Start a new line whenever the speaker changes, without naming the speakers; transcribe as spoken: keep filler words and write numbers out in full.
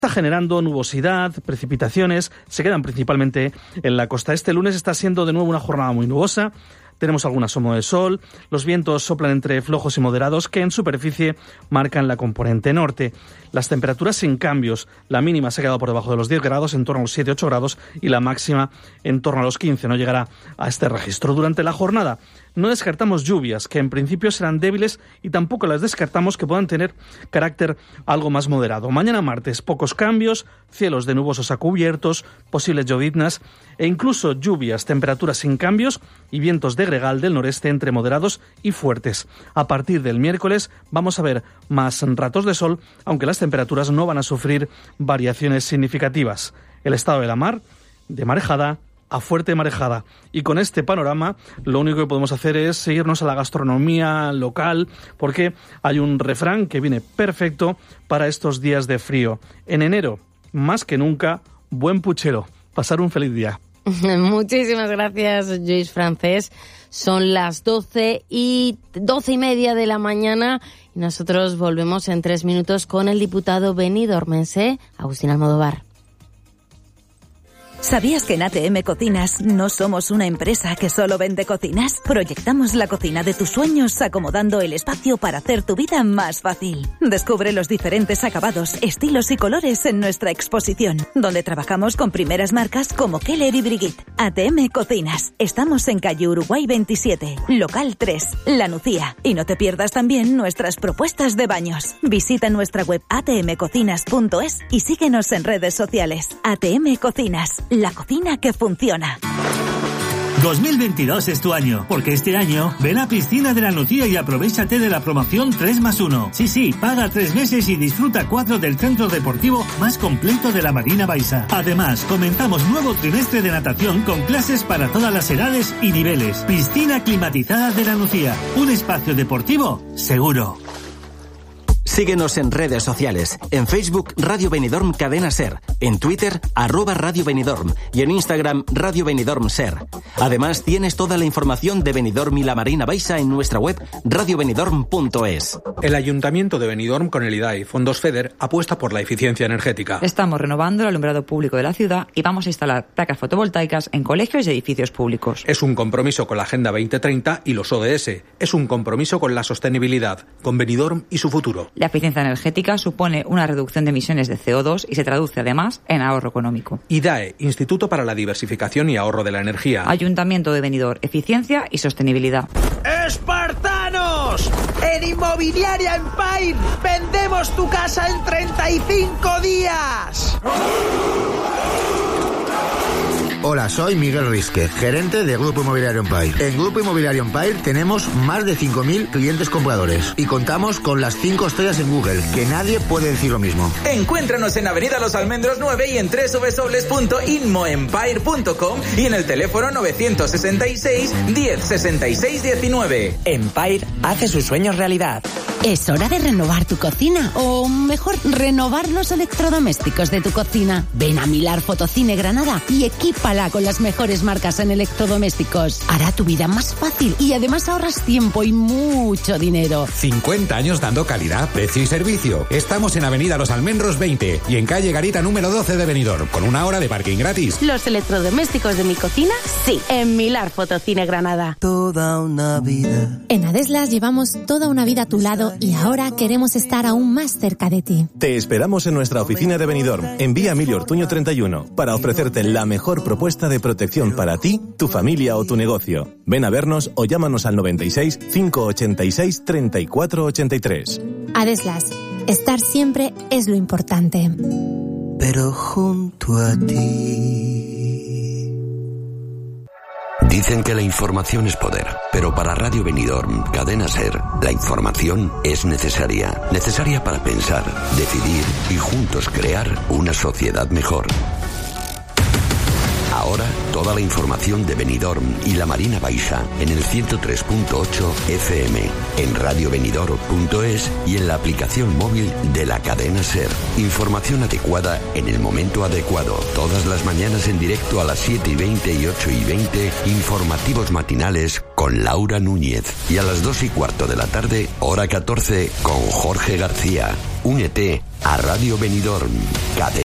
está generando nubosidad, precipitaciones, se quedan principalmente en la costa. Este lunes está siendo de nuevo una jornada muy nubosa. Tenemos algún asomo de sol, los vientos soplan entre flojos y moderados que en superficie marcan la componente norte. Las temperaturas sin cambios, la mínima se ha quedado por debajo de los diez grados, en torno a los siete ocho grados, y la máxima en torno a los quince, no llegará a este registro. Durante la jornada no descartamos lluvias, que en principio serán débiles, y tampoco las descartamos que puedan tener carácter algo más moderado. Mañana martes, pocos cambios, cielos de nubosos a cubiertos, posibles lloviznas e incluso lluvias, temperaturas sin cambios y vientos de gregal del noreste entre moderados y fuertes. A partir del miércoles vamos a ver más ratos de sol, aunque las temperaturas no van a sufrir variaciones significativas. El estado de la mar, de marejada a fuerte marejada. Y con este panorama lo único que podemos hacer es seguirnos a la gastronomía local, porque hay un refrán que viene perfecto para estos días de frío. En enero, más que nunca, buen puchero. Pasar un feliz día.
Muchísimas gracias, Lluís Francés. Son las doce y doce y media de la mañana y nosotros volvemos en tres minutos con el diputado benidormense Agustín Almodóvar.
¿Sabías que en A T M Cocinas no somos una empresa que solo vende cocinas? Proyectamos la cocina de tus sueños acomodando el espacio para hacer tu vida más fácil. Descubre los diferentes acabados, estilos y colores en nuestra exposición, donde trabajamos con primeras marcas como Keller y Brigitte. A T M Cocinas. Estamos en calle Uruguay veintisiete, local tres, La Nucía. Y no te pierdas también nuestras propuestas de baños. Visita nuestra web a t m cocinas punto es y síguenos en redes sociales. A T M Cocinas. La cocina que funciona.
dos mil veintidós es tu año, porque este año ven a Piscina de la Nucía y aprovéchate de la promoción tres más uno. Sí, sí, paga tres meses y disfruta cuatro del centro deportivo más completo de la Marina Baixa. Además, comenzamos nuevo trimestre de natación con clases para todas las edades y niveles. Piscina climatizada de la Nucía, un espacio deportivo seguro.
Síguenos en redes sociales. En Facebook, Radio Benidorm Cadena Ser. En Twitter, arroba Radio Benidorm. Y en Instagram, Radio Benidorm Ser. Además, tienes toda la información de Benidorm y la Marina Baixa en nuestra web radio benidorm punto es.
El Ayuntamiento de Benidorm, con el I D A y Fondos FEDER, apuesta por la eficiencia energética.
Estamos renovando el alumbrado público de la ciudad y vamos a instalar placas fotovoltaicas en colegios y edificios públicos.
Es un compromiso con la Agenda veinte treinta y los O D S. Es un compromiso con la sostenibilidad, con Benidorm y su futuro.
La eficiencia energética supone una reducción de emisiones de C O dos y se traduce además en ahorro económico.
I D A E, Instituto para la Diversificación y Ahorro de la Energía.
Ayuntamiento de Benidorm, eficiencia y sostenibilidad.
¡Espartanos! En Inmobiliaria Empire vendemos tu casa en treinta y cinco días.
Hola, soy Miguel Risque, gerente de Grupo Inmobiliario Empire. En Grupo Inmobiliario Empire tenemos más de cinco mil clientes compradores y contamos con las cinco estrellas en Google, que nadie puede decir lo mismo.
Encuéntranos en Avenida Los Almendros nueve y en doble u doble u doble u punto inmoempire punto com y en el teléfono novecientos sesenta y seis, diez, sesenta y seis, diecinueve.
Empire hace sus sueños realidad.
Es hora de renovar tu cocina, o mejor, renovar los electrodomésticos de tu cocina. Ven a Milar Fotocine Granada y equípala con las mejores marcas en electrodomésticos. Hará tu vida más fácil y además ahorras tiempo y mucho dinero.
cincuenta años dando calidad, precio y servicio. Estamos en Avenida Los Almendros veinte y en calle Garita número doce de Benidorm, con una hora de parking gratis.
Los electrodomésticos de mi cocina, sí, en Milar Fotocine Granada.
Toda una vida.
En Adeslas llevamos toda una vida a tu lado y ahora queremos estar aún más cerca de ti.
Te esperamos en nuestra oficina de Benidorm, en Vía Emilio Ortuño treinta y uno, para ofrecerte la mejor propuesta de protección para ti, tu familia o tu negocio. Ven a vernos o llámanos al noventa y seis, cinco ochenta y seis, treinta y cuatro ochenta y tres.
Adeslas, estar siempre es lo importante.
Pero junto a ti.
Dicen que la información es poder, pero para Radio Benidorm, Cadena Ser, la información es necesaria. Necesaria para pensar, decidir y juntos crear una sociedad mejor. Ahora, toda la información de Benidorm y la Marina Baixa en el ciento tres punto ocho F M, en radio benidorm punto es y en la aplicación móvil de la cadena SER. Información adecuada en el momento adecuado. Todas las mañanas en directo a las siete y veinte y ocho y veinte, informativos matinales con Laura Núñez. Y a las dos y cuarto de la tarde, hora catorce, con Jorge García. Únete a Radio Benidorm, cadena